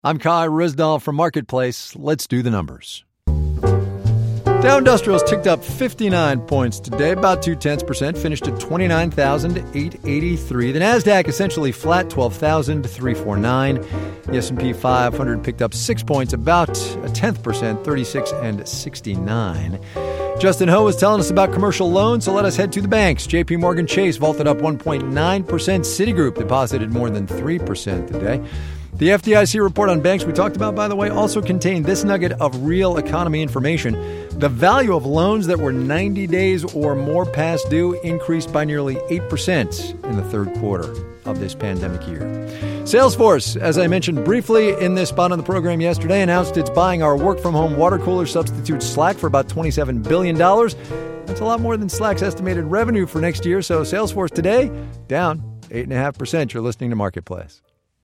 I'm Kai Rizdal from Marketplace. Let's do the numbers. Dow Industrials ticked up 59 points today, about 0.2%, finished at 29,883. The NASDAQ essentially flat, 12,349. The S&P 500 picked up 6 points, about 0.1%, 36 and 69. Justin Ho was telling us about commercial loans, so let us head to the banks. J.P. Morgan Chase vaulted up 1.9%. Citigroup deposited more than 3% today. The FDIC report on banks we talked about, by the way, also contained this nugget of real economy information. The value of loans that were 90 days or more past due increased by nearly 8% in the third quarter of this pandemic year. Salesforce, as I mentioned briefly in this spot on the program yesterday, announced it's buying our work-from-home water cooler substitute Slack for about $27 billion. That's a lot more than Slack's estimated revenue for next year. So Salesforce today, down 8.5%. You're listening to Marketplace.